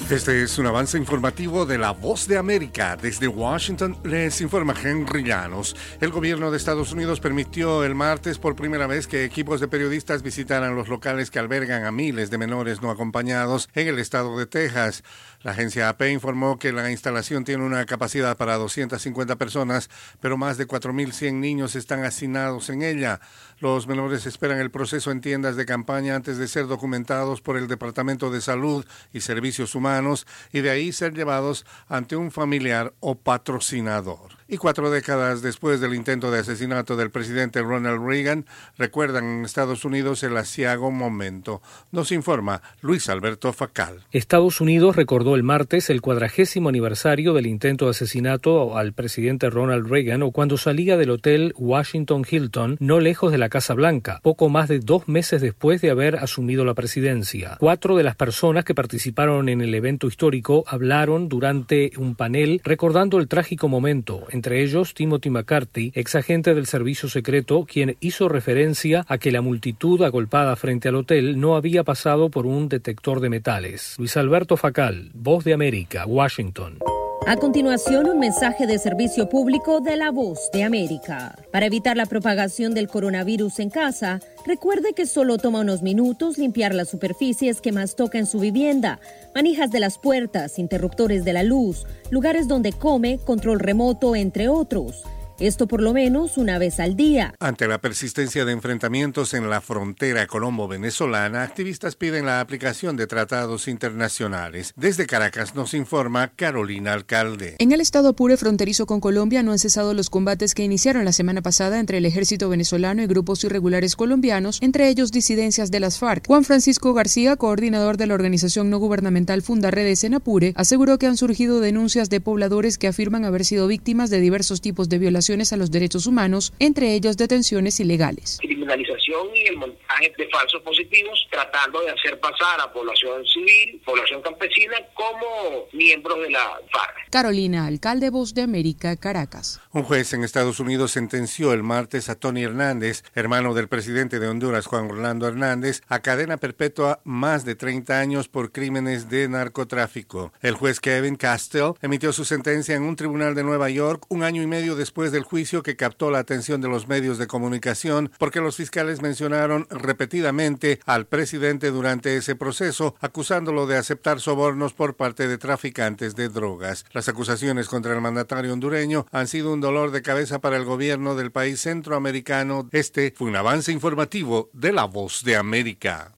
Este es un avance informativo de La Voz de América. Desde Washington les informa Henry Llanos. El gobierno de Estados Unidos permitió el martes por primera vez que equipos de periodistas visitaran los locales que albergan a miles de menores no acompañados en el estado de Texas. La agencia AP informó que la instalación tiene una capacidad para 250 personas, pero más de 4.100 niños están hacinados en ella. Los menores esperan el proceso en tiendas de campaña antes de ser documentados por el Departamento de Salud y Servicios Humanos y de ahí ser llevados ante un familiar o patrocinador. Y 4 décadas después del intento de asesinato del presidente Ronald Reagan, recuerdan en Estados Unidos el aciago momento. Nos informa Luis Alberto Facal. Estados Unidos recordó el martes el 40º aniversario del intento de asesinato al presidente Ronald Reagan o cuando salía del hotel Washington Hilton, no lejos de la Casa Blanca, poco más de 2 meses después de haber asumido la presidencia. 4 de las personas que participaron en el evento histórico hablaron durante un panel recordando el trágico momento, entre ellos Timothy McCarthy, exagente del servicio secreto, quien hizo referencia a que la multitud agolpada frente al hotel no había pasado por un detector de metales. Luis Alberto Facal, Voz de América, Washington. A continuación, un mensaje de servicio público de La Voz de América. Para evitar la propagación del coronavirus en casa, recuerde que solo toma unos minutos limpiar las superficies que más toca en su vivienda, manijas de las puertas, interruptores de la luz, lugares donde come, control remoto, entre otros. Esto por lo menos una vez al día. Ante la persistencia de enfrentamientos en la frontera colombo-venezolana, activistas piden la aplicación de tratados internacionales. Desde Caracas nos informa Carolina Alcalde. En el estado Apure, fronterizo con Colombia, no han cesado los combates que iniciaron la semana pasada entre el ejército venezolano y grupos irregulares colombianos, entre ellos disidencias de las FARC. Juan Francisco García, coordinador de la organización no gubernamental Fundaredes en Apure, aseguró que han surgido denuncias de pobladores que afirman haber sido víctimas de diversos tipos de violaciones a los derechos humanos, entre ellos detenciones ilegales. Criminalización y el montaje de falsos positivos, tratando de hacer pasar a población civil, población campesina, como miembros de la FARC. Carolina Alcalde, Voz de América, Caracas. Un juez en Estados Unidos sentenció el martes a Tony Hernández, hermano del presidente de Honduras, Juan Orlando Hernández, a cadena perpetua más de 30 años por crímenes de narcotráfico. El juez Kevin Castell emitió su sentencia en un tribunal de Nueva York 1 año y medio después del juicio que captó la atención de los medios de comunicación porque los fiscales mencionaron repetidamente al presidente durante ese proceso, acusándolo de aceptar sobornos por parte de traficantes de drogas. Las acusaciones contra el mandatario hondureño han sido un dolor de cabeza para el gobierno del país centroamericano. Este fue un avance informativo de La Voz de América.